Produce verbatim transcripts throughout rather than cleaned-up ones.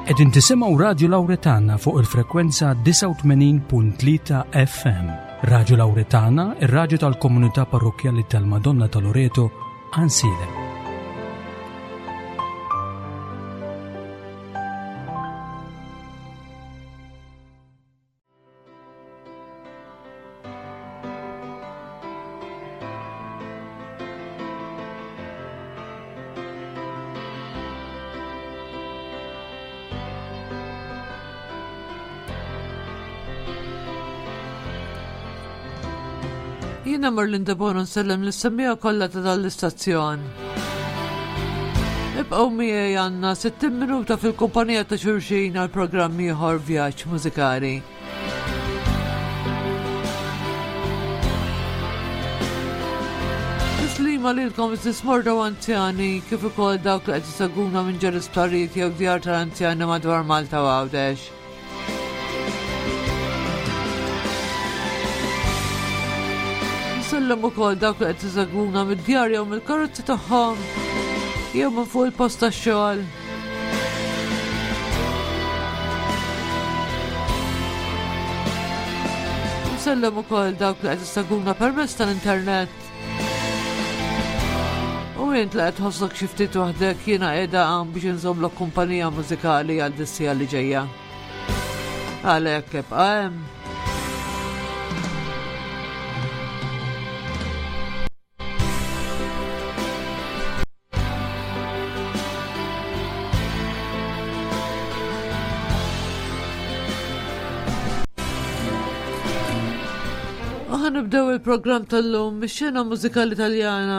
Qegħdin tisimgħu Radio Lawretana fuq il-frekwenza tisa' u tmenin punt tlieta F M. Radio Lawretana, ir-radju tal-Komunità Parrokjali tal-Madonna ta' Loreto, Ansilem. Jina Marlinda Bono nsellem l-semmija kollha ta' dal-istazzjon. Ibqgħu miegħi għandna sittin minuta fil-kumpanija ta' xulxin għal programm ieħor vjaġġ mużikali. Tislima lilkom is-morda u anzjani kif ukoll dawk li qed iseguna minn ġar isptarijiet jew djar tal-anzjani madwar Malta u Għawdex. Nsellem ukoll dawk li qed iseguna mid-djar jew mill-karozzi tagħhom jew minn fuq il-post tax-xogħol. Nsellem ukoll dawk li qed iseguna permezz tal-internet. U jent li qed tħossok xi ftit waħdek jiena qiegħda hawn biex inżommlok kumpanija mużikali għal dis-sija li ġejja. Għalhekk ibqa' hemm. Nibdew il-programm tal-lum bix-xena mużikali Taljana.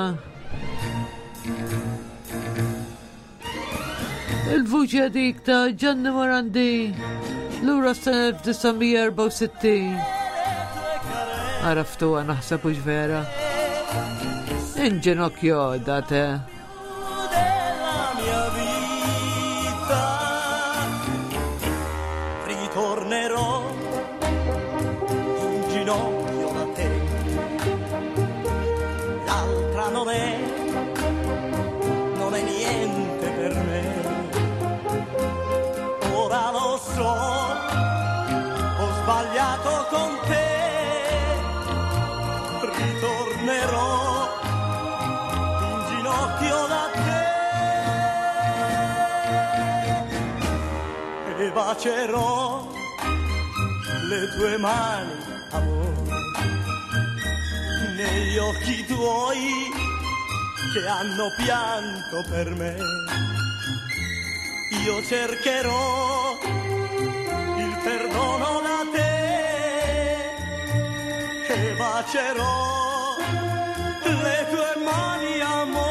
Il-vuċi għadik ta' Gianni Morandi lura s-sena elf tisa' erba' u sittin. Għaraftuha naħseb hux vera. In ginocchio da te. Ritornerò in ginocchio. Non è, non è niente per me. Ora lo so, ho sbagliato con te. Ritornerò in ginocchio da te e bacerò le tue mani, amore, negli occhi tuoi che hanno pianto per me. Io cercherò il perdono da te e bacerò le tue mani, amore.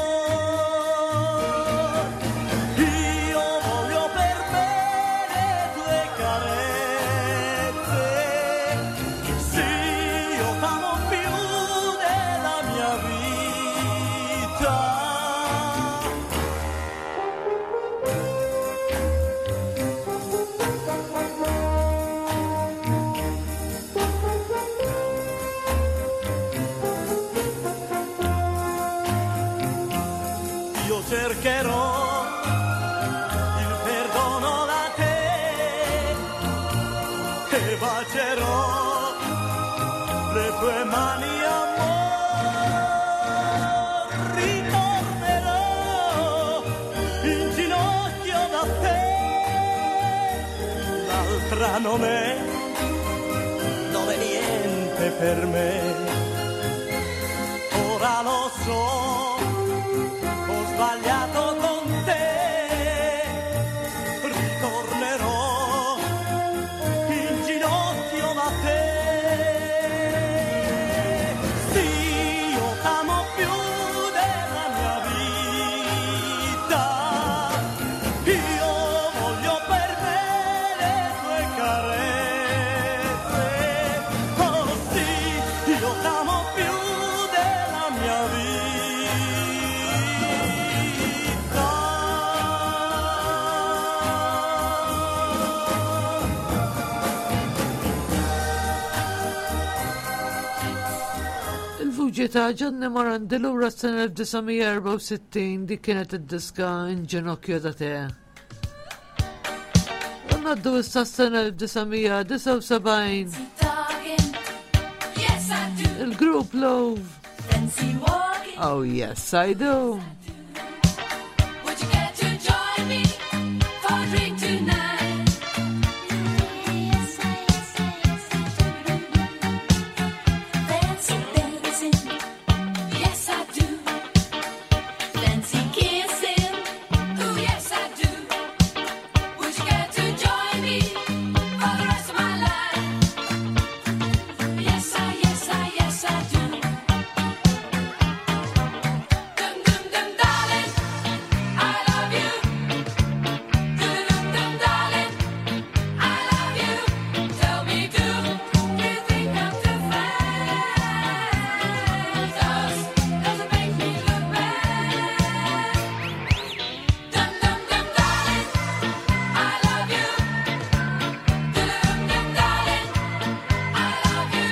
Io voglio per me le tue carezze. Sì, io t'amo più della mia vita. Cercherò il perdono da te e bacerò le tue mani, amore. Ritornerò in ginocchio da te. L'altra non è, non è niente per me. Ora lo so, sbagliato con te, ritornerò in ginocchio da te. Sì, io t'amo più della mia vita. Io voglio per me le tue carezze. Oh sì, io t'amo più della mia vita. Ta' Gianni Morandi lura s-sena elf tisa' erba' u sittin dik kienet id-diska In ginocchio da te. Naddu issa s-sena nineteen seventy-nine. Il-Group Love. Oh yes, I do. Would you care to join me for a drink tonight? Yes, I, yes, I, yes, I do. Fancy dancing, yes I do. Fancy kissing, oh yes I do. Would you care to join me for the rest of my life? Yes I, yes I, yes I do. Dum dum dum darling, I love you. Dum dum dum darling, I love you. Tell me, do you think I'm too fast? Does does it make me look bad? Dum dum dum darling, I love you. Dum dum dum darling, I love you.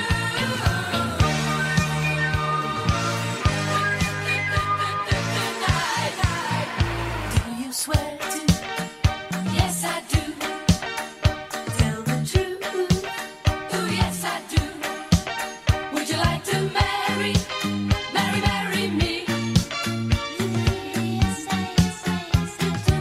Do you swear to? Yes, I do. Tell the truth. Oh, yes, I do. Would you like to marry, marry, marry me? Yes, I, yes, I, yes, I do.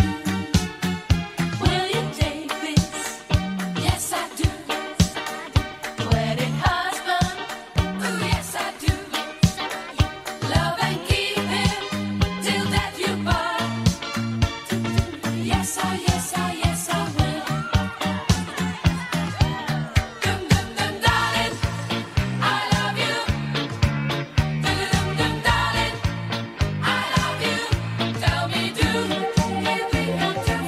Will you take this? Yes, I do. Wedding husband. Oh, yes, I do. Love and keep him till death you part. Yes, I, yes, I, yes, I will. Dum dum dum darling, I love you. Dum dum dum darling, I love you. Tell me, do you think I'm too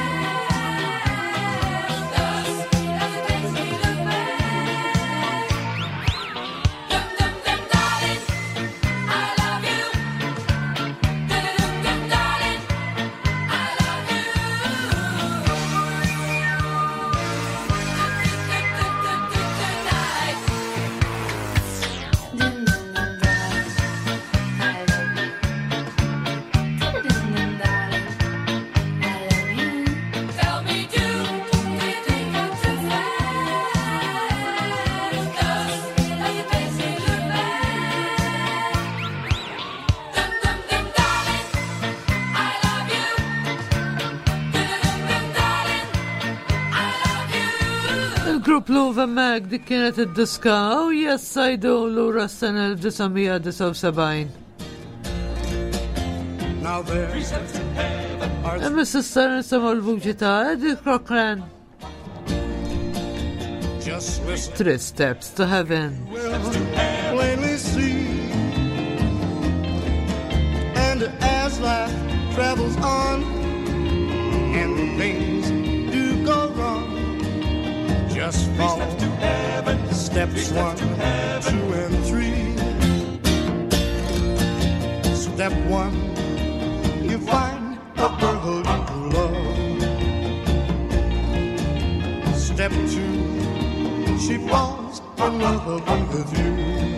fast? Does does it make me look bad? Dum dum dum darling, I love you. Dum dum dum darling, I love you. Tonight. Dum dum dum darling, I love you. Dum dum dum darling, I love you. Tell me, do you think I'm too fast? Does does it make me look bad? Dum dum dum darling, I love you. Dum dum dum darling, I love you. Il-Group Love hemmhekk dik kienet id-diska. Oh yes, I do. Lura s-sena nineteen seventy-nine. Now there are Imma s-sar nisimaw l-vuċi ta' Eddie Cochran. just listen. Three Steps to Heaven. Will plainly see. And as life travels on, and things do go wrong, just follow steps one, two, and three. Step one, you find a girl you love. Step two, she falls in love with you.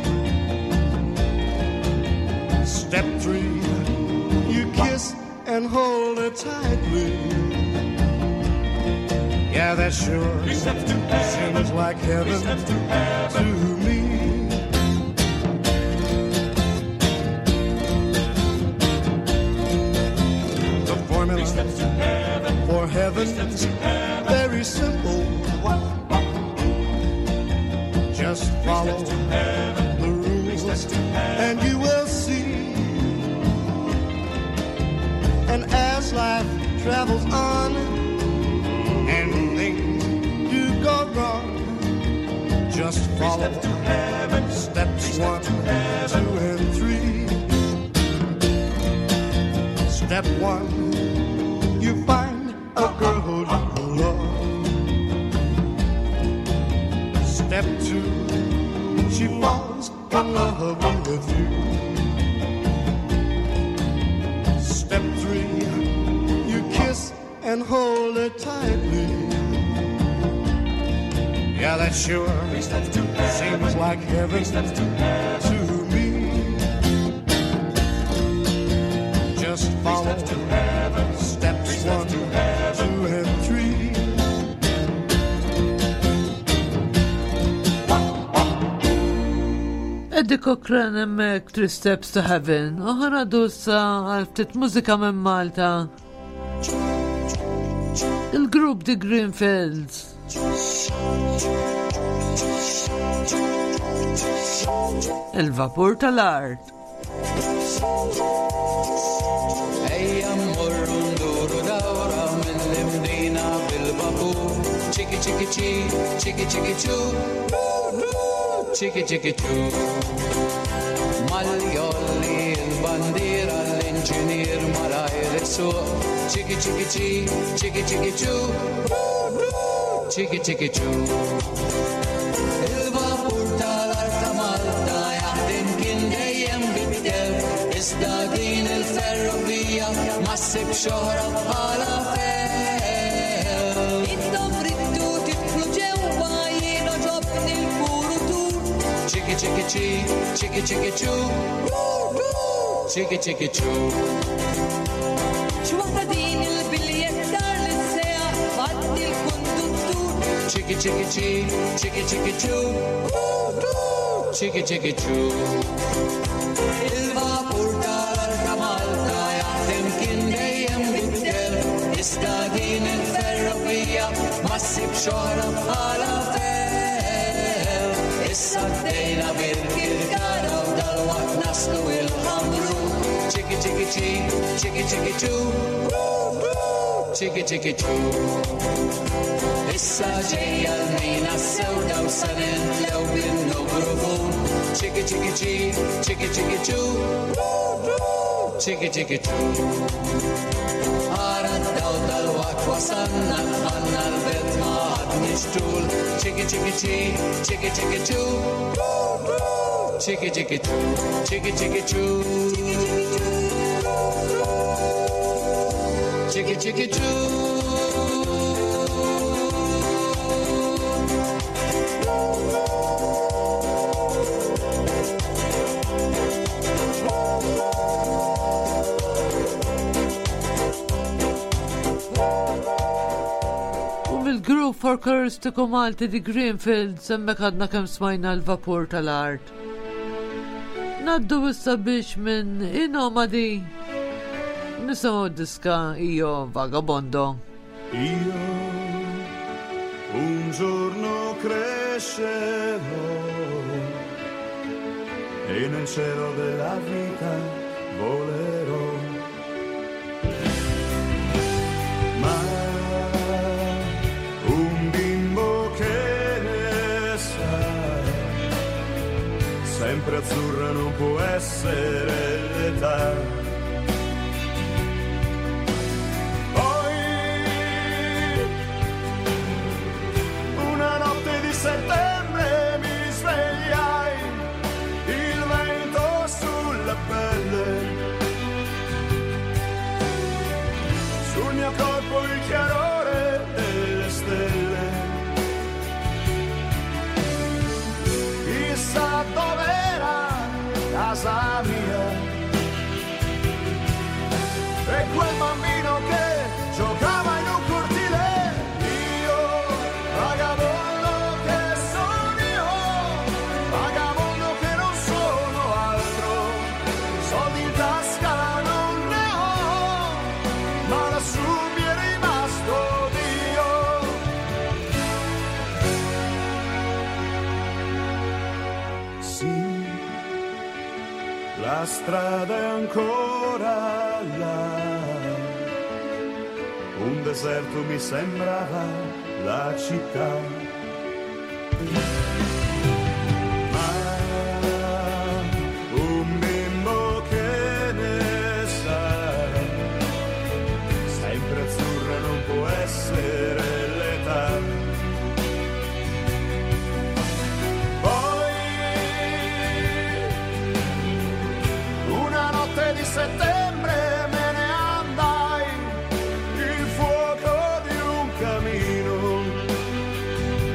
Step three, you kiss and hold her tightly. Yeah, that sure seems like heaven to me. The formula for heaven's very simple. Just follow the rules and you will see. And as life travels on and things do go wrong, just follow steps one, two, and three. Step one, you find a girl you love. Step two, she falls in love with you. Step three, you kiss and hold her tightly. Yeah, that sure seems like heaven to me. Just follow steps one, two, and three. Eddie Cochran emmek Three Steps to Heaven. U ħanaddu issa għal ftit mużika minn Malta. Il-grupp The Greenfields. Il-vapur tal-art. Ejja mmorru nduru dawra mill-imdina bil-vapur. Chiki chiki chi, chiki chiki chu, chiki chiki chu. Maljolli il-bandira l-inġinier malajr is-suq. Chiki chiki chi, chiki chiki chu, chiki chiki chu. Il-vapur tal-art ta' Malta jaħdem kien dejjem bidel. Iżda din il-ferrovija ma ssib xoħra bħala fel. Intom riddu titlu ġewwa jiena ġobni l-puru tur. Chiki chiki chi, chiki chiki chu, chiki chiki chu. X'waħda din il-biljet dar l-seja għaddi l-konduttur. Chiki chiki chi, chiki chiki chu, chiki chiki chu. Il-vapur tal-art ta' Malta jaħdem kien dejjem bidel. Iżda din il-ferrovija ma ssib xoħra bħala fel. Issa bdejna bil-Kirkara u dalwaqt naslu il-ħamru. Chiki chiki chi, chiki chiki chu, chiki chiki chu. Issa ġejja l-mina s-sewda u sanintlew bil-mikrofon. Chiki chiki chi, chiki chiki chu, chiki chiki chu. Ara d-daw tal-waqt wasanna tħanna l-bet ma ħad nixtul. Chiki chiki chi, chiki chiki chu, chiki chiki chu, chiki chiki chu, chiki chiki chu. Il-group for Karistiku Malti The Greenfields semmek għadna kem smajna l-vapur tal-art. Naddu issa biex minn Inomadi nisimaw diska Io Vagabondo. Io un giorno crescerò e nel cielo della vita volerò. Ma un bimbo che ne sa, sempre azzurra non può essere l'età. Settembre mi svegliai, il vento sulla pelle, sul mio corpo il chiarore delle stelle. Chissà dov'era casa mia e quel bambino che giocava in un cortile. Io vagabondo, la strada è ancora là, un deserto mi sembrava la città. Ma un bimbo che ne sa, sempre azzurra non può essere l'età. Di settembre me ne andai, il fuoco di un camino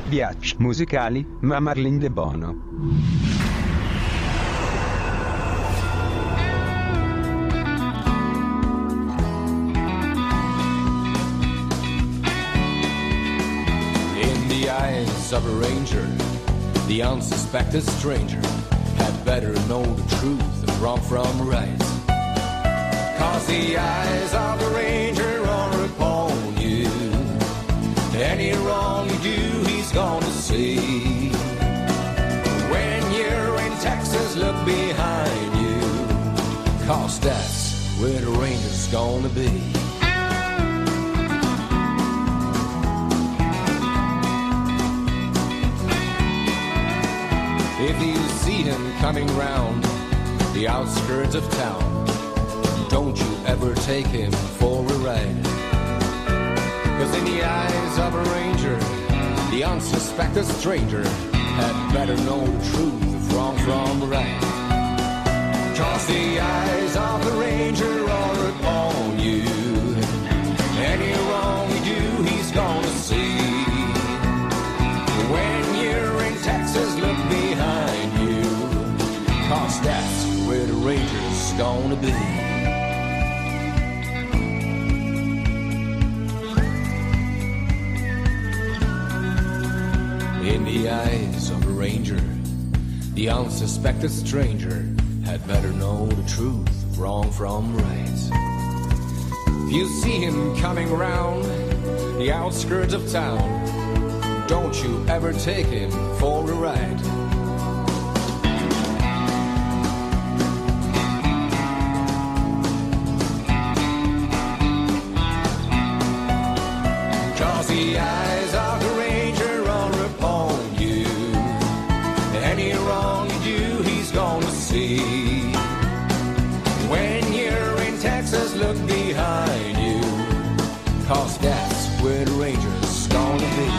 Viaggi musicali, ma Marlene De Bono. In the eyes of a ranger, the unsuspected stranger had better know the truth of wrong from right. Cause the eyes of the ranger are upon you. Any wrong you do, he's gonna see. When you're in Texas, look behind you. Cause that's where the ranger's gonna be. If you see him coming round the outskirts of town, don't you ever take him for a ride. Cause in the eyes of a ranger, the unsuspected stranger had better know the truth of wrong from right. Cause the eyes of the ranger are upon you. Any wrong you do, he's gonna see. When you're in Texas, look behind you. Cause that's where the ranger's gonna be. In the eyes of a ranger, the unsuspected stranger had better know the truth of wrong from right. If you see him coming round the outskirts of town, don't you ever take him for a ride. Cause the eyes of the ranger are upon you. Any wrong you do, he's gonna see. When you're in Texas, look behind you. Cause that's where the ranger's gonna be.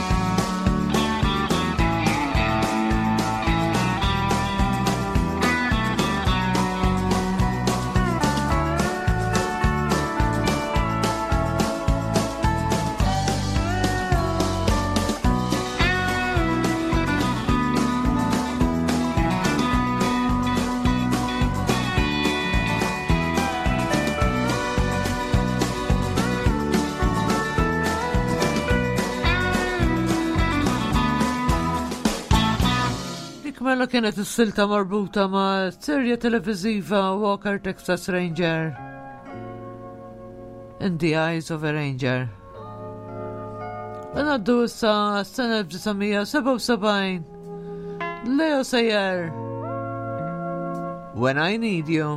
Mela kienet is-silta marbuta ma' serja televiziva Walker Texas Ranger. In the Eyes of a Ranger. Għanaddu issa s-sena nineteen seventy-seven. Leo Sayer. When I Need You.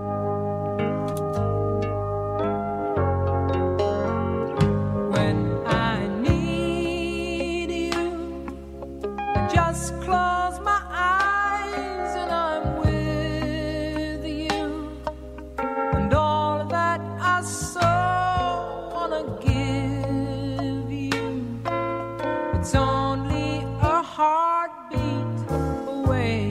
When I need you, I just close my eyes and I'm with you, and all that I so wanna give you, it's only a heartbeat away.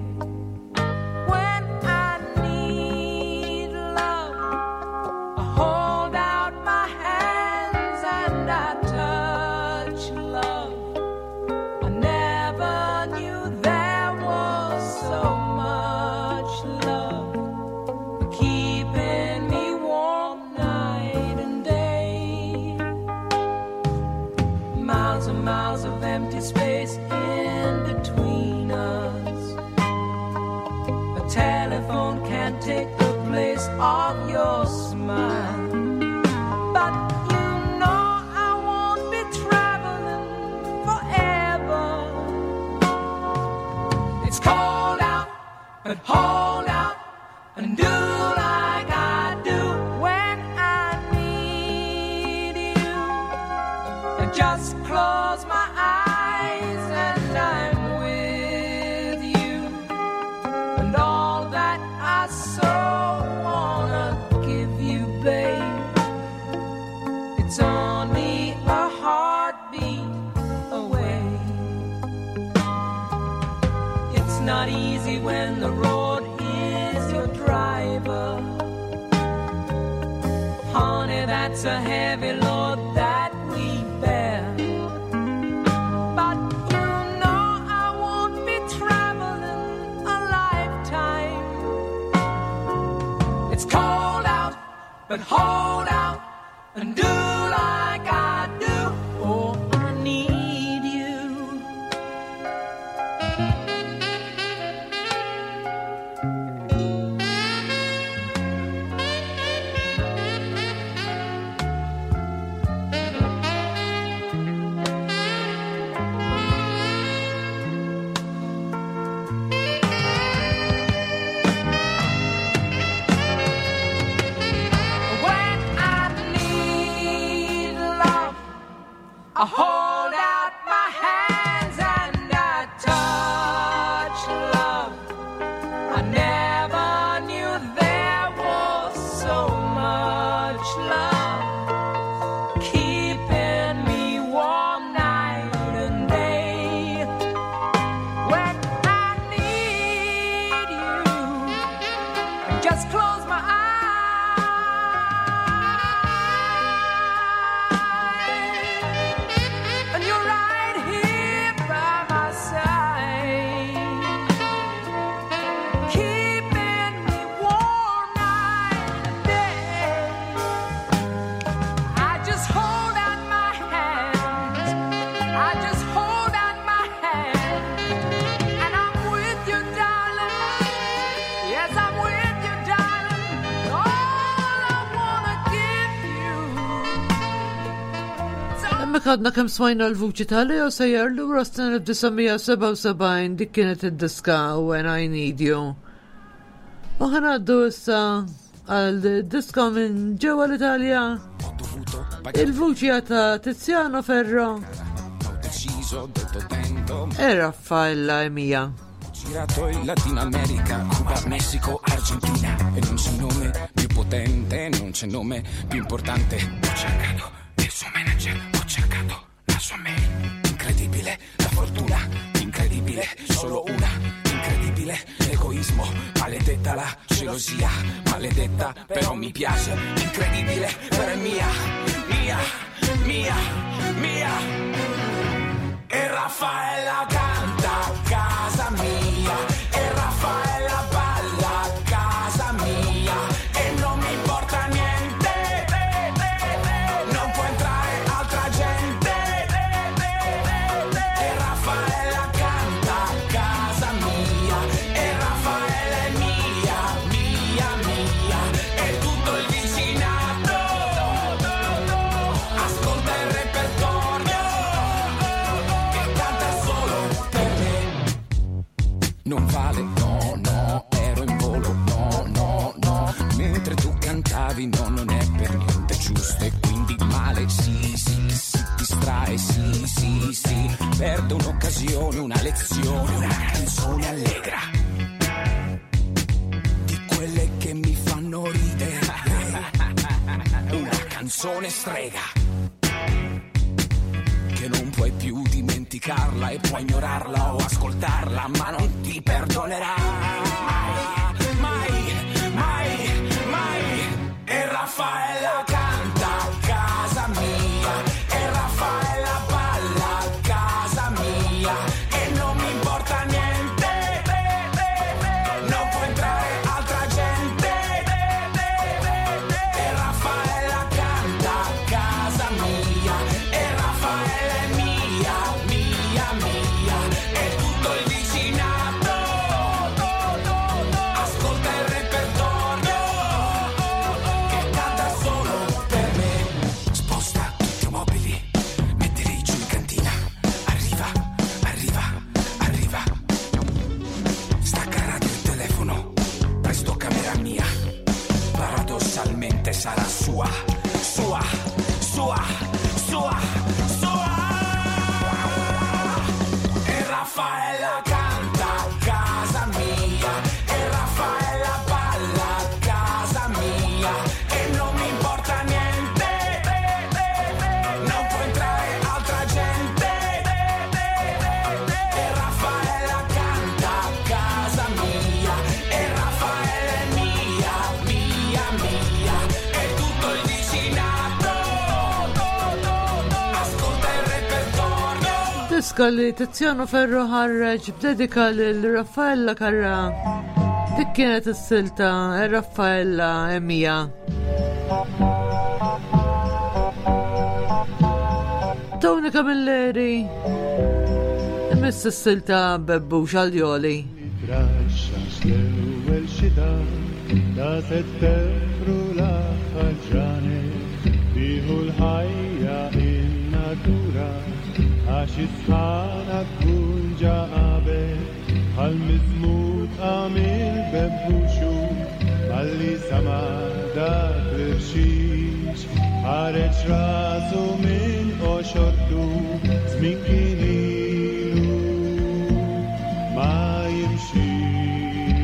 When I need love, I hold out my hands and I touch love. I never knew there was so much love, keeping me warm night and day. Miles and miles of empty space in between us. A telephone can't take the place of your smile. But you know I won't be traveling forever. It's cold out, but hold out and do like I do when I need you. I just close my eyes and I'm with you, and all that I so wanna give you, babe, it's only a heartbeat away. It's not easy when the road is your driver. Honey, that's a heavy load that we bear. But but hold out and do like I do. Oh, I need you. I hold out my hands and I touch love. I never knew there was so much love keeping me warm night and day. When I need you, just close my eyes. Hemmek għadna kemm smajna l-vuċi tal-Leo Sayer li wrasna l-1977 dik kienet id-diska When I Need You. U ħanaddu issa għal-diska minn ġewwa l-Italja. Il-vuċi ta' Tiziano Ferro e Raffaella Emilia. Girato in Latina America, Cuba, Messico, Argentina. E non c'è nome più potente, non c'è nome più importante. Ho cercato il suo manager, ho cercato la sua mail. Incredibile la fortuna, incredibile solo una. Incredibile l'egoismo, maledetta la gelosia. Maledetta però mi piace, incredibile però è mia, mia, mia, mia. E Raffaella canta a casa mia, e Raffaella balla a casa mia, e non mi importa niente, non può entrare altra gente. E Raffaella canta a casa mia, e Raffaella è mia, mia, mia, e tutto il vicinato ascolta il repertorio. Non vale, no, no, ero in volo, no, no, no. Mentre tu cantavi, no, non è per niente giusto. E quindi male, sì, sì, si distrae, sì, sì, sì. Perde un'occasione, una lezione, una canzone allegra. Di quelle che mi fanno ridere. Una canzone strega. Che non puoi più dimenticarla e puoi ignorarla o ascoltarla, ma non ti perdonerà mai, mai, mai, mai. E Raffaella canta a casa mia, e Raffaella balla a casa mia, e non mi importa niente, non può entrare altra gente. E Raffaella canta a casa mia, e Raffaella mia, mia, mia, e tutto il vicinato ascolta il repertorio che canta solo per me. Sposta tutti i mobili, mettili giù in cantina. Arriva, arriva, arriva. Stacca radio e telefono, presto camera mia. Paradossalmente sarà sua, sua, sua, sua, sua. E Raffaella canta a casa mia, e Raffaella balla a casa mia, e non mi importa niente, non può entrare altra gente. E Raffaella canta a casa mia, e Raffaella è mia, mia, mia, e tutto il vicinato ascolta il repertorio. Diska li Tiziano Ferro ħarreġ b'dedika lil Raffaella Carrà. Dik kienet is-silta e Raffaella Emilia. Tawni kamilleri. Miss s-silta bebbu xaljoli. Traxxax l-ewwel xita ta' Settembru l-aħħar ġranet tieħu l-ħajja in-natura għax is-sħana tkun ġa qabel bħal-miżmut għamil bebbuxu malli sama dak l-irxix ħareġ rasu minn qoxortu żmien kien ilu ma jimxix.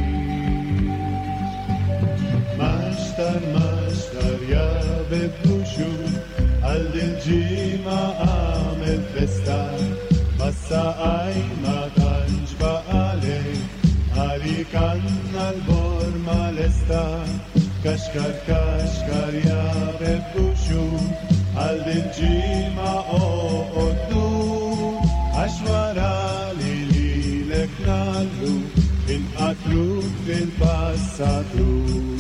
Maxtar maxtar ja bebbuxu għal dil-ġimgħa għamel festa bassa qajma tantx baqalek għalik għandna l-borma lesta kaxkar kaxkar ja bebbuxu għal dil-ġimgħa oqgħoddu għax wara li lilek nagħmlu inqatlu fil-passatu.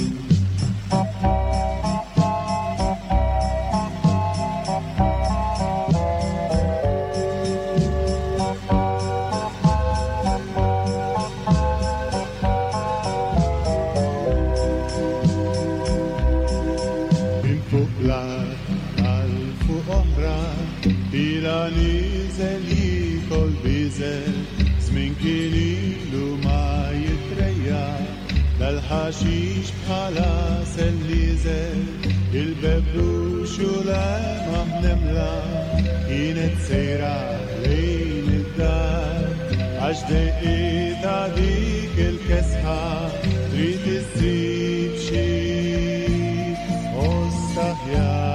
Ila nizel jikol bizel żmien kien ilu ma jitrejja dal-ħaxix bħala sellizel il-bebbuxu lema mnemla kienet sejra lejn id-dar għax deqieta dik il-kesħa trid issib xi ostaħjar.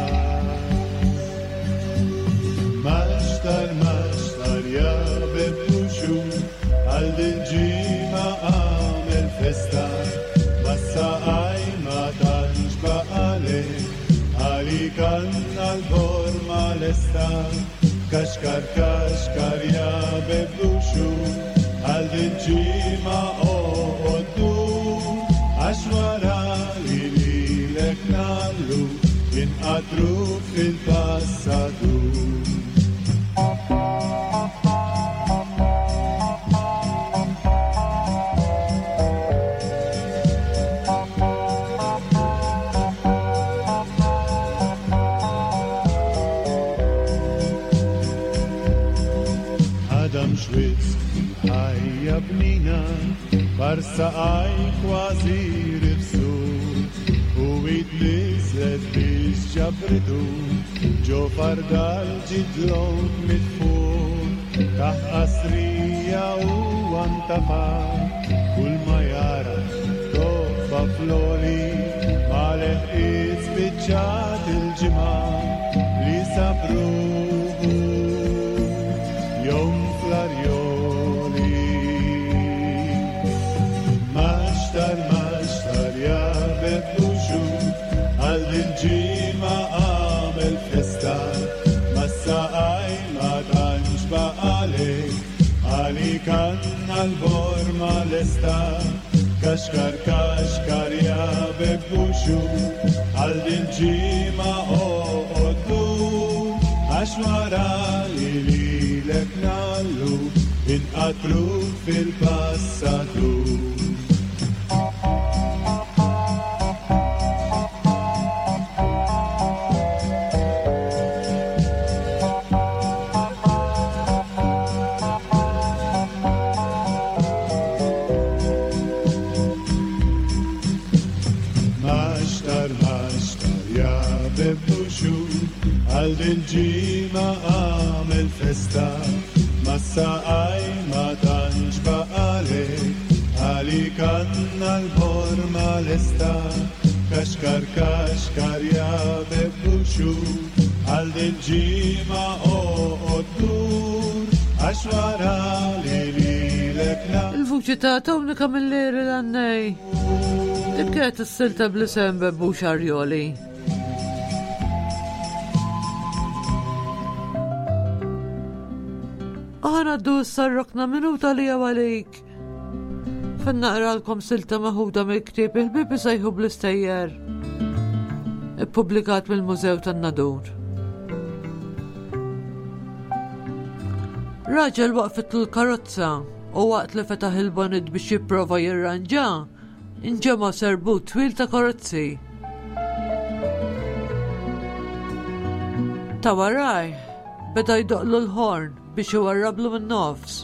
Maxtar maxtar ja bebbuxu għal dil-ġimgħa għamel festa bassa qajma tantx baqalek għalik għandna l-borma lesta kaxkar kaxkar ja bebbuxu għal dil-ġimgħa oqgħoddu għax wara li lilek nagħmlu inqatlu fil-passatu. Adam Schwitz ħajja bnina barsa qaj kważi rifsu u id-nizlet biex ġabridu ġo fardal ġidlon mit-fuq taħt qasrija u antafa kull ma jara toffa floli ma leħqiet spiċċat il-ġimgħa li sabruħu jom fl-arjoli. Maxtar maxtar ja bebbuxu għal dil-ġimgħa għamel festa massa qajma tantx baqalek għalik għandna l-borma lesta kaxkar kaxkar ja bebbuxu għal dil-ġimgħa oqgħoddu għax wara li lilek nagħmlu inqatlu fil-passatu. Għal dil-ġimgħa għamel festa massa qajma tantx baqalek għalik għandna l-borma lesta kaxkar kaxkar ja bebbuxu għal dil-ġimgħa oqgħoddu għax wara li lilek nagħmlu. Il-vuċi ta' Tawni kamilleri l-għannej. Dik kienet is-silta bl-isem Bebbux Arjoli. Aħna għaddu s-sarrokna minuta li għawalik. Fan naqralkom silta maħuda mill-ktib il-bibi sajħu bl-istajjer. ippubblikat mill-Mużew tan-Nadur. Raġel waqfet l-karozza u waqt li fetaħ il-bonnet biex jipprova jirranġa, inġema serbut twil ta' karozzi. Ta' waraj, beda jdoqlu l-horn biex iwarrablu min-nofs.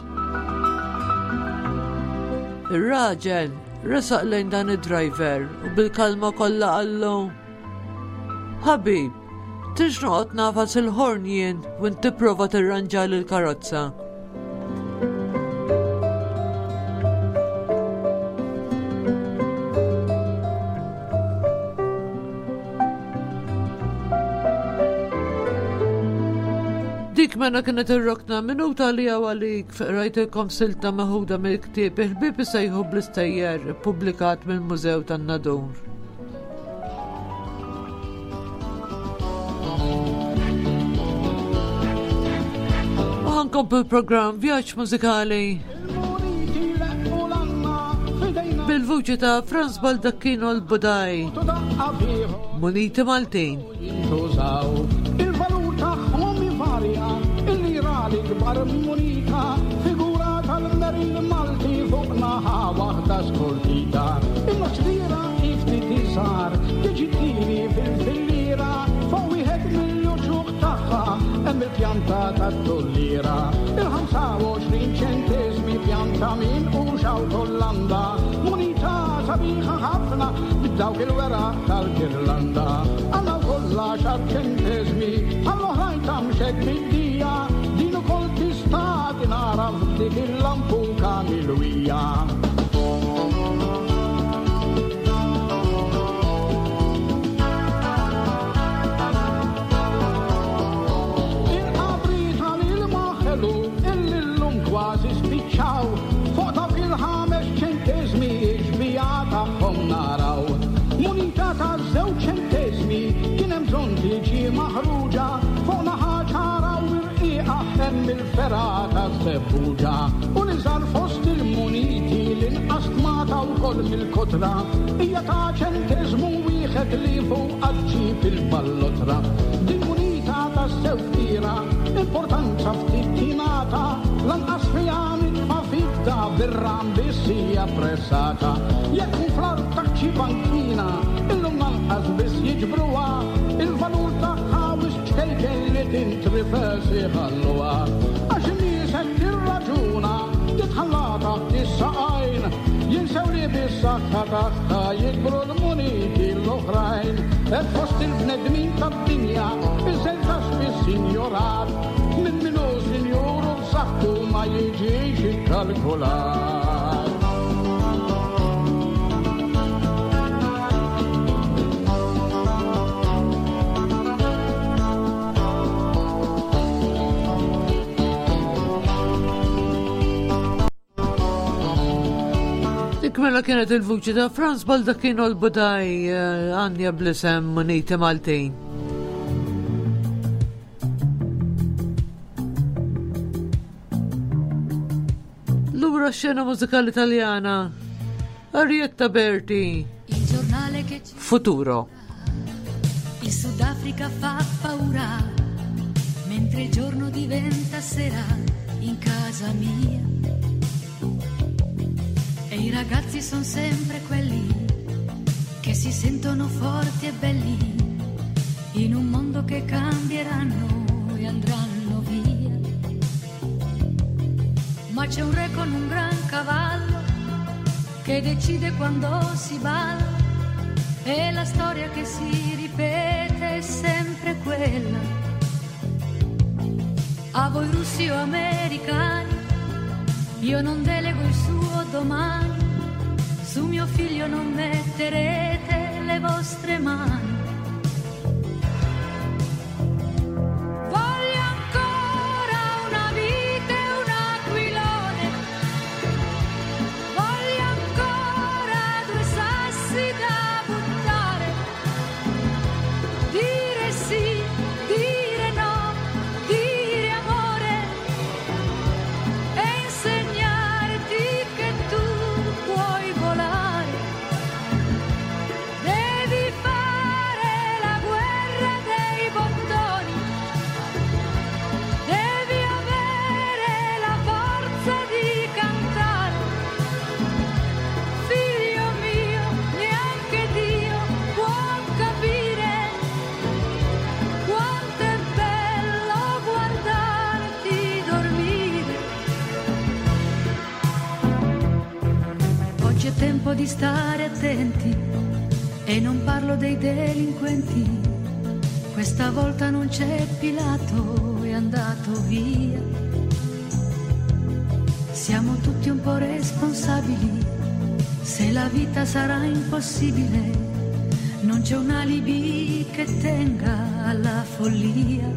Ir-raġel resaq lejn dan id-driver u bil-kalma kollha qallu: Ħabib, tix noqgħod nafas il-horn jien u inti tipprova tirranġali l-karozza. Dik mena kienet ir-rokna minuta li għalik rajtilkom silta maħuda mill-ktieb il-ħbieb isejħu bl-istejjer ippubblikat mill-Mużew tan-Nadur. U ħankomplu l-programm vjaġġ mużikali bil-vuċi ta' Franz Baldacchino l-Budaj, Muniti Maltin. Il-lira l-ikbar munita, figura tal-merin Malti fuqnaħa waħda skoltita. Il-noċlira ifti tisar, tiġitini fil-fil-lira, fuq wieħed mill-uċuq tagħha hemm il-pjanta tat-tullira. Il-ħamsa u għoxrin ċentesmi pjanta minn Uxa u Tollanda, munita sabiħa ħafna bid-dawk il-wera tal-Kirlanda. Għanna kollha xar ċentesmi, għall-oħrajn tamxek mid-dija, din ukoll tista' tinaraf dik il-lampuka milwija. Il-qabri tal-ilma ħelu il-lum kważi spiċċaw, fuq dawk il-ħames ċentesmi ġbija tagħhom naraw. Munita ta' żewġ ċentesmi kien hemm bżonn tiġi maħruġa, fuq naħa ċara u rqiqa hemm il-ferata żebbuġa. U niżar fost il-muniti l-inqas tmata wkoll mill-kotra, hija ta' ċentesmu wieħed li fuq ġib il-ballotra. Din munita ta' sewfira, importanza ftit tingħata, lanqas fiha nitfa' fidda bir-ram biss hija pressata. Jekk hu fl-art xi bankina, illum lanqas biss jiġbruha, il-valur tagħha wisċkejken li tintrifes iħalluha. Għax in-nies hekk tirraġuna, titħallata f'tis-saqajn, jinsew li bis-saħħa tagħha jikbru l-muniti l-oħrajn. Hekk fost il-bnedmin tad-dinja, iżelta spiss injorat, minn minnu sinjuru b'saħħtu ma jiġix ikkalkulat. Dik mela kienet il-vuċi ta' Franz Baldacchino l-Budaj, għandja bl-isem Muniti Maltin. Lura xena mużikali italjana, Arietta Berti, Futuro. Il Sudafrica fa paura, mentre il giorno diventa sera in casa mia. E i ragazzi sono sempre quelli che si sentono forti e belli in un mondo che cambieranno e andranno via. Ma c'è un re con un gran cavallo che decide quando si balla e la storia che si ripete è sempre quella. A voi russi o americani, io non delego il suo domani, su mio figlio non metterete le vostre mani. Voglio ancora una vita e un aquilone, voglio ancora due sassi da buttare, dire sì, dire no, dire amore e insegnarti che tu puoi volare. Devi fare stare attenti, e non parlo dei delinquenti. Questa volta non c'è Pilato, è andato via. Siamo tutti un po' responsabili, se la vita sarà impossibile, non c'è un alibi che tenga alla follia.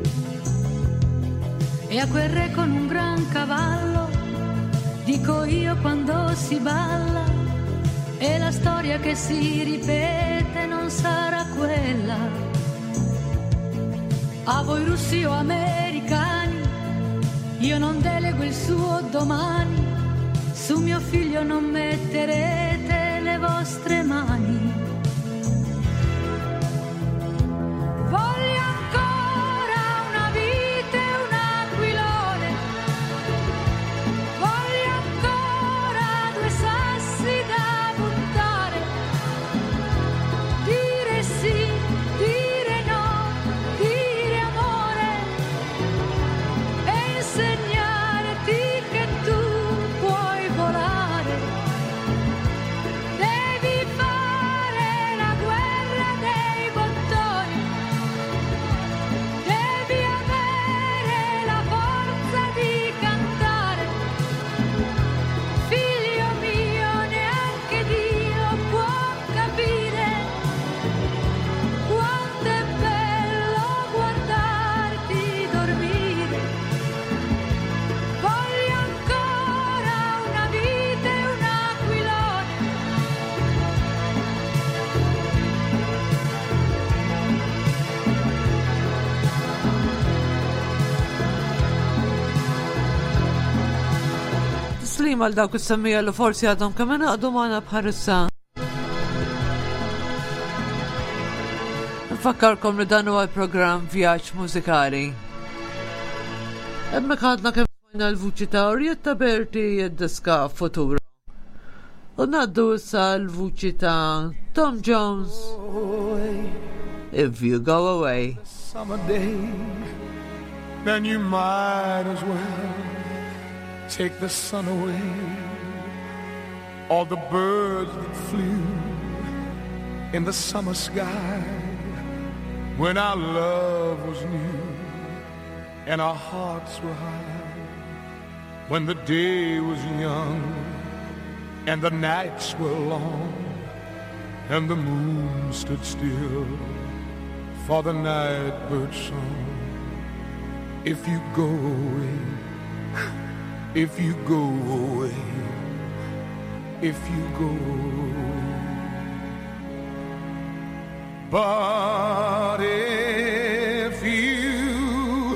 E a quel re con un gran cavallo, dico io quando si balla, e la storia che si ripete non sarà quella. A voi russi o americani, io non delego il suo domani, su mio figlio non metterete le vostre mani. Voglio ancora una vite e un aquilone, voglio ancora due sassi da buttare, dire sì, dire no, dire amore e insegnarti che tu puoi volare. Devi fare la guerra dei bottoni, devi avere la forza di cantare. Figlio mio, neanche Dio può capire quanto è bello guardarti dormire. Voglio ancora una vite e un aquilone. Slim għal dawk is-semmija li forsi għadhom kemm ingħaqdu magħna bħalissa. Nfakkarkom li dan huwa l-programm Vjaġġ Mużikali. Hemmhekk għadna kemm smajna l-vuċi ta' Orietta Berti id-diska Futuro. U ngħaddu issa l-vuċi ta' Tom Jones, If You Go Away. Summer day, then you might as well take the sun away. All the birds that flew in the summer sky when our love was new and our hearts were high, when the day was young and the nights were long and the moon stood still for the night bird song. If you go away, if you go away, if you go away. But if you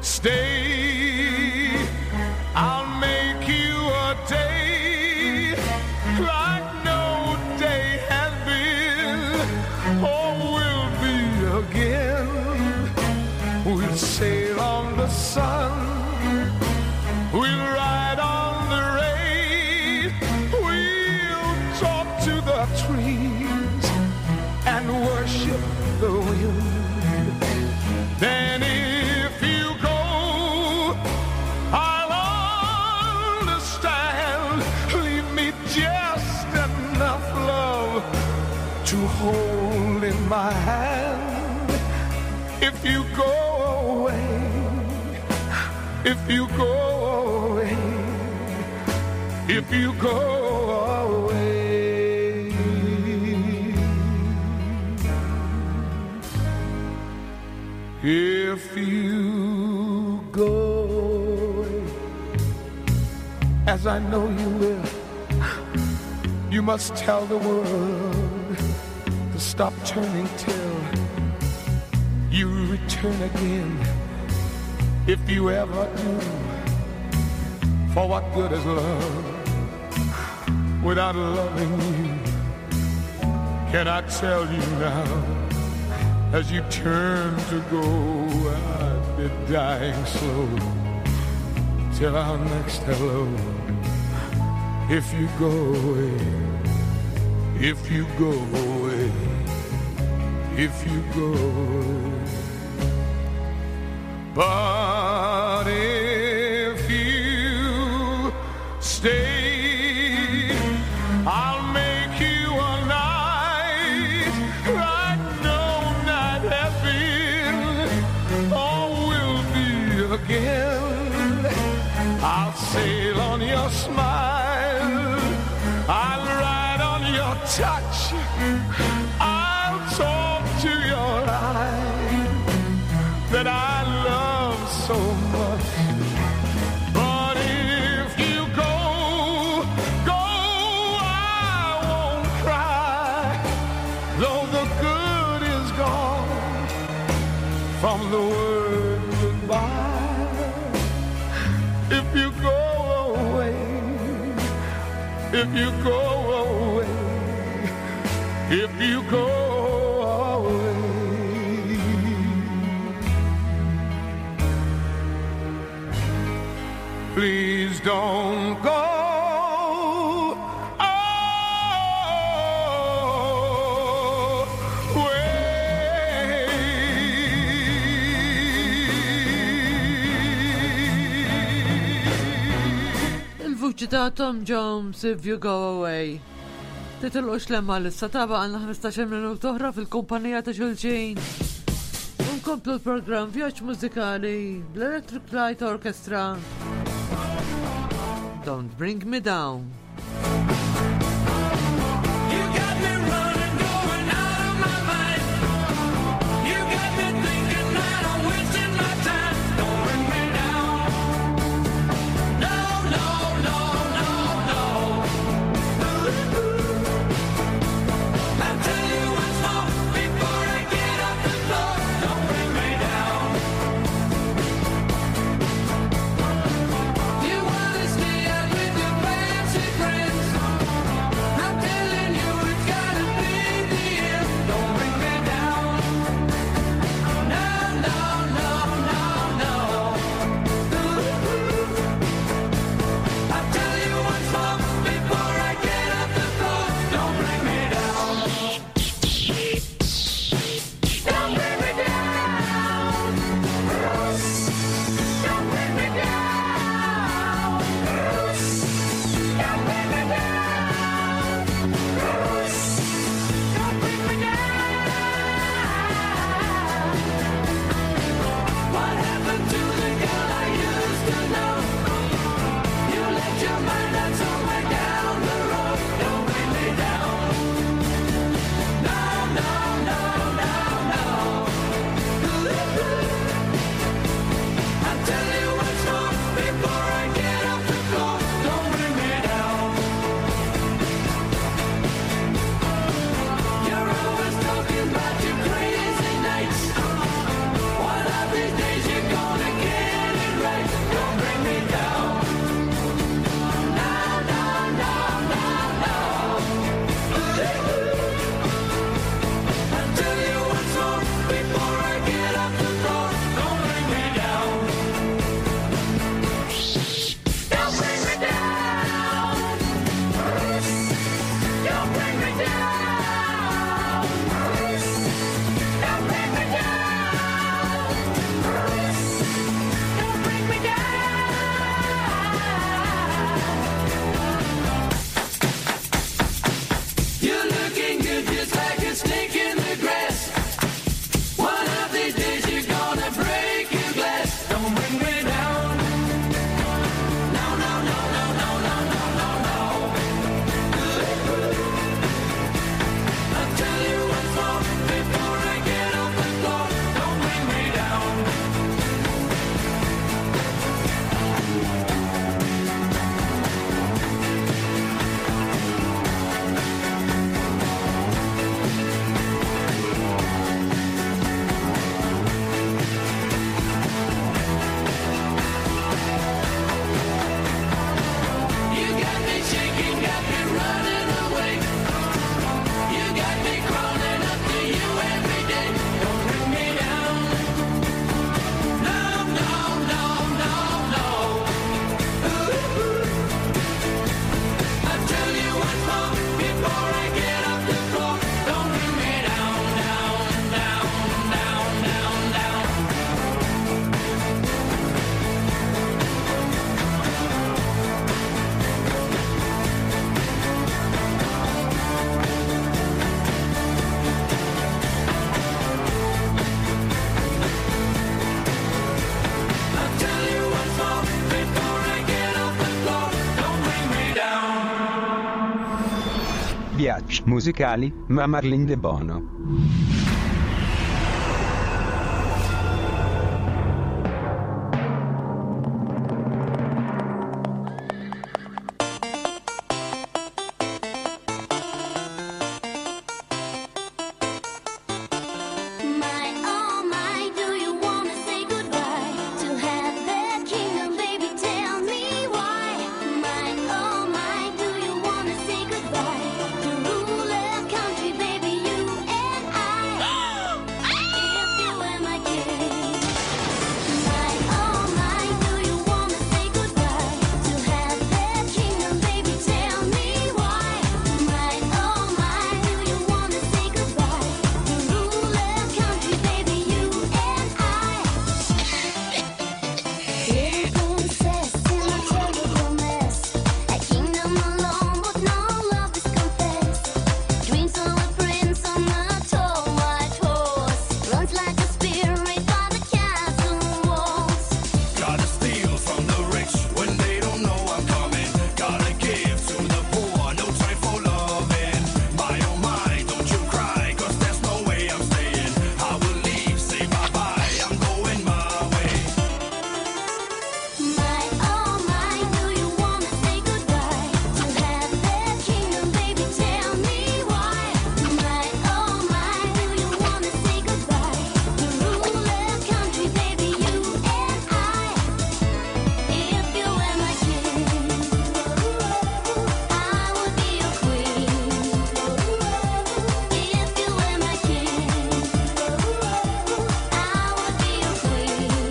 stay, I'll make you a day like no day has been or will be again. We'll sail on the sun, we'll ride on the rain, we'll talk to the trees and worship the wind. Then if you go, I'll understand. Leave me just enough love to hold in my hand. If you go away, if you go away, if you go away. If you go away, as I know you will, you must tell the world to stop turning till you return again. If you ever do, for what good is love without loving you? Can I tell you now, as you turn to go, I'd be dying slow till our next hello. If you go away, if you go away, if you go away. But if you stay, I'll make sail on your smile. I'll ride on your touch. I'll talk to your eyes that I love so much. But if you go, go, I won't cry. Though the good is gone from the word goodbye. If you go away, if you go away, if you go away. Please don't go Il-vuċi ta' Tom Jones, If You Go Away. Titilqux lemma l-issa taba għanna ħmistax minut oħra fil-kumpanija ta' xulċin. Unkomplu l-program vjaġġ mużikali bl-Electric Light Orchestra. Don't Bring Me Down. You wanna stay out with your fancy Viaggi musicali, ma Marlin De Bono. My, oh my, do you wanna say goodbye to have that kingdom, baby? Tell me why. My, oh my, do you wanna say goodbye to rule a country, baby? You and I. If you were my king. My, oh my, do you wanna say goodbye to have that kingdom, baby? Tell me why. My, oh my, do you wanna say goodbye to rule a country, baby? You and I. Little princess in a terrible mess, a kingdom alone, but no love is confessed. Dreams of a prince on a tall white horse, runs like a spirit by the castle walls. Gotta steal from the rich when they don't know I'm coming. Gotta give to the poor, no time for loving. My oh my, don't you cry, cause there's no way I'm staying. I will leave, say bye bye, I'm going my way. My, oh my, do you wanna say goodbye to have that kingdom, baby? Tell me why. My, oh my, do you wanna say goodbye to rule a country, baby? You and I. If you were my king, I would be your queen. If you were my king, I would be your queen.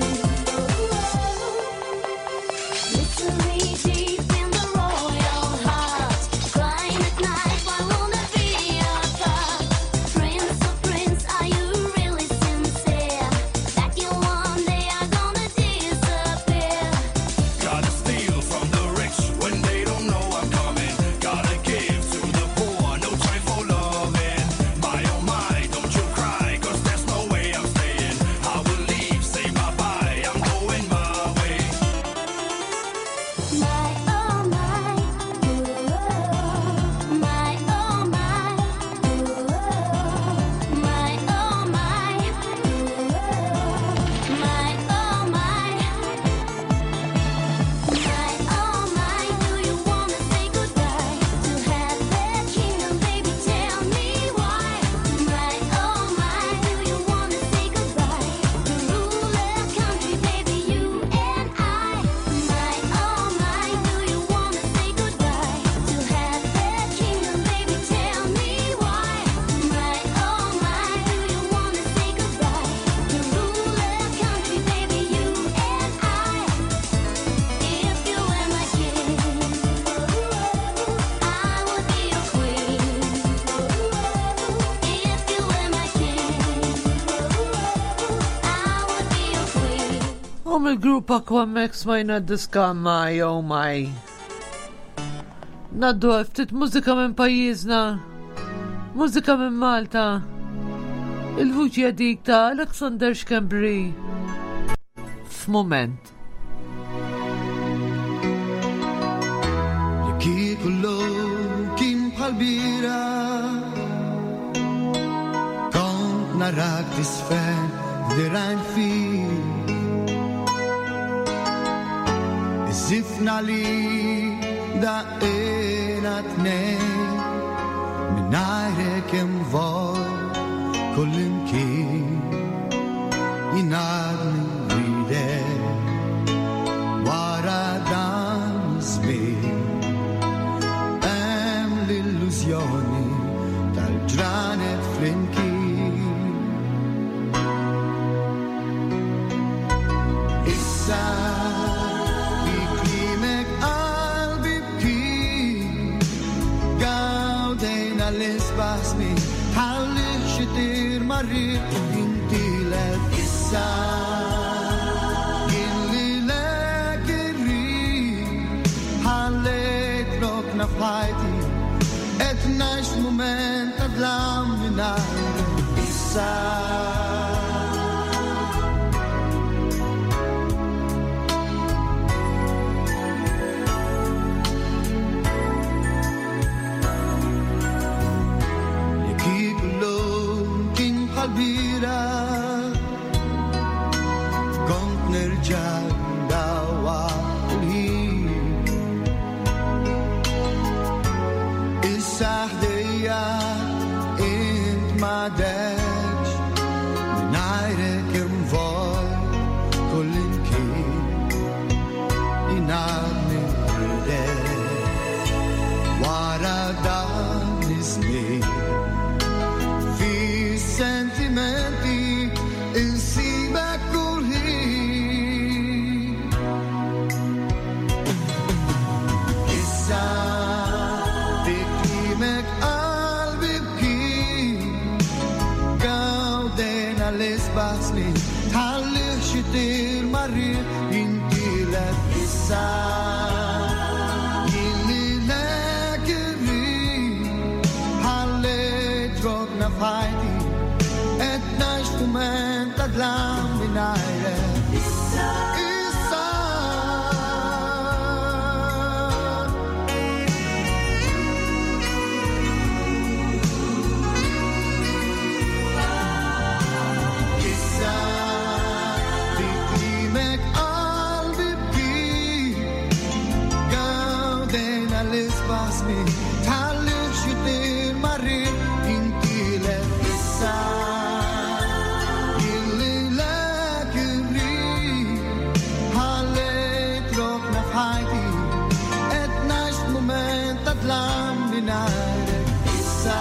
Mystery deep in the royal heart, crying at night while on the apart. Prince of prince, are you really sincere that you one day are gonna disappear? Gotta steal from the rich when they don't know I'm coming. Gotta give to the poor, no time for loving. My oh my, don't you cry, cause there's no way I'm staying. I will leave, say bye bye, I'm going my way. My, oh my, my, oh my, my, oh my, my, oh my, my, oh my, do you wanna say goodbye to have that kingdom, baby? Tell me why. My, oh my, do you wanna say goodbye to rule a country, baby? You and I. My, oh my, do you wanna say goodbye to have that kingdom, baby? Tell me why. My, oh my, do you wanna say goodbye to rule a country, baby? You and I. If you were my king, I would be your queen. If you were my king, I would be your queen. U mill-grupp Aquamex smajna d-diska My Oh My. Naddu ftit mużika minn pajjiżna, mużika minn Malta. Il-vuċi dik ta' Alexander Schembri. F'mument. Ki kullu kien bħal-bira kont narak tisfen dirajn fi Zifna li daqina tnejn minnajrek imvor kullimkien jinadni ridek wara dan żmien hemm l-illużjoni tal-ġranet flimkien. Issa bi klimek qalbi bkien gawdejna l-isbaħ snin ħalli xitir marriq u jintilef issa jien li lek irrid ħallejt rokna f'ħajti et nax moment ta' dlam minajr issa. kont nerġa' ndawa l-ħin. Issa ħdejja int m'għadekx mingħajrek involv kullimkien jingħadni ħdejk wara dan iż-żmien. Fi sentimenti insibek kull ħin. Issa biklimek qalbi bkien gawdejna l-isbaħ snin tħallih xi tir marriq jintilef issa jilli lek irrid ħallejt rokna f'ħajti qed ngħix f'mument ta' dlam mingħajrek. Issa issa issa biklimek qalbi bkien gawdejna l-isbaħ snin tħallih xi tir marriq jintilef issa jilli lek irrid ħallejt rokna f'ħajti qed ngħix f'mument ta' dlam mingħajrek. Issa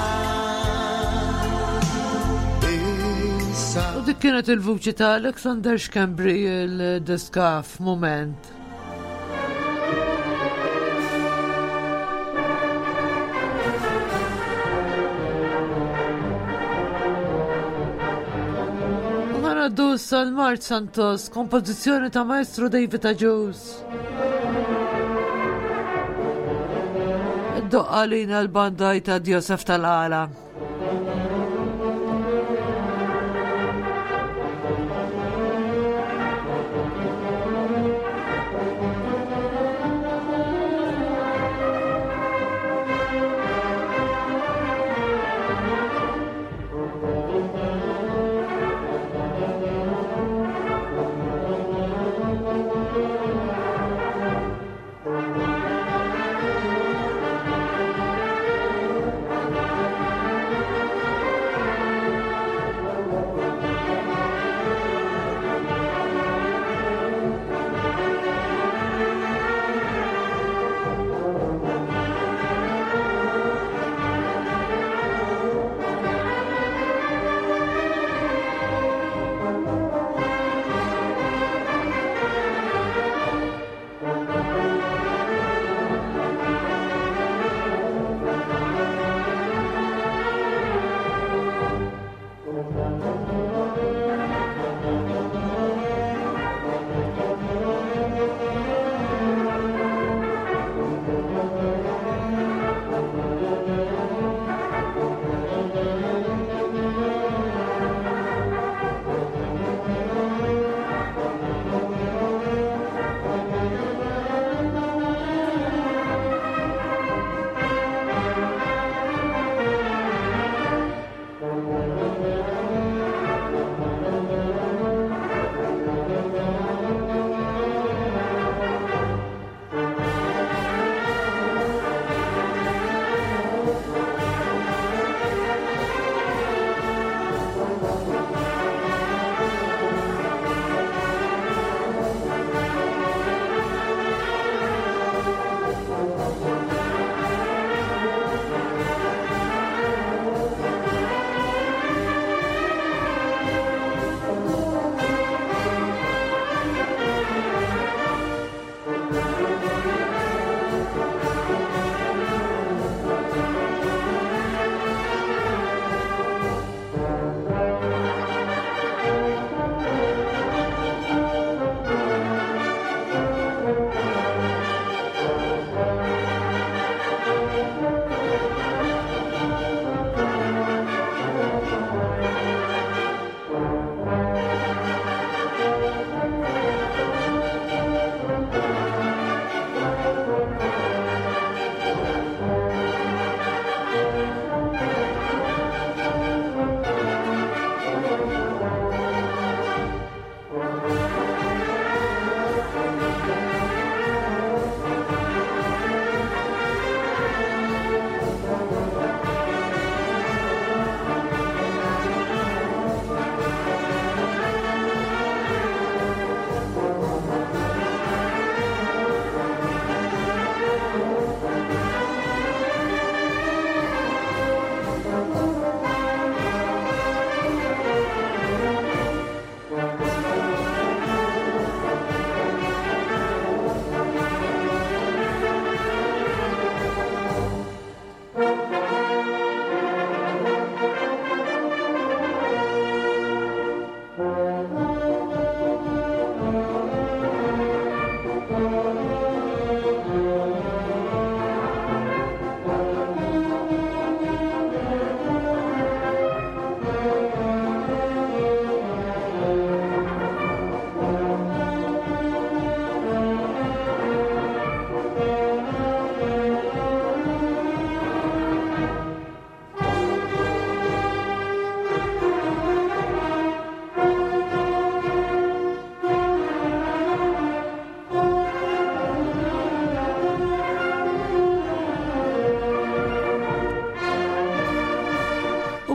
issa U dik kienet il-vuċi ta' Alexander Schembri il-diska f'mument. U ħanaddu issa l-Mart Santos, kompożizzjoni ta' maestro David Ajus. Id-doqqa lina l-bandaj ta' Josef tal-Għala.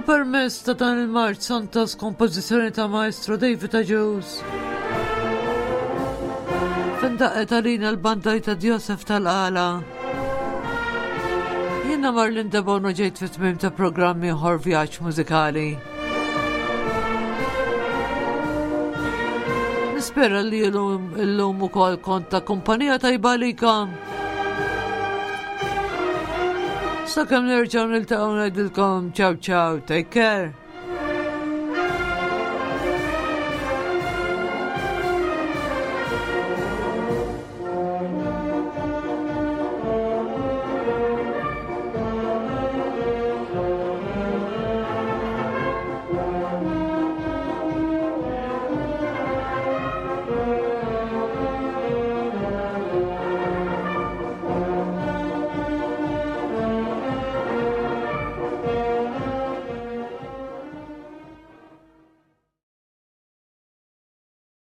permess ta' dan il-Mart Santos kompożizzjoni ta' maestro David Aġus. F'indaqqet għalina l-banda ta' Joseph tal-Qala. Jiena Marlin De Bono ġejt fit-tmiem ta' programmi ħor vjaġġ mużikali. Nispera li l-lum ukoll kont ta' kumpanija tajba likom. Sakemm nerġgħu niltaqgħu ngħidilkom ciao ciao, take care.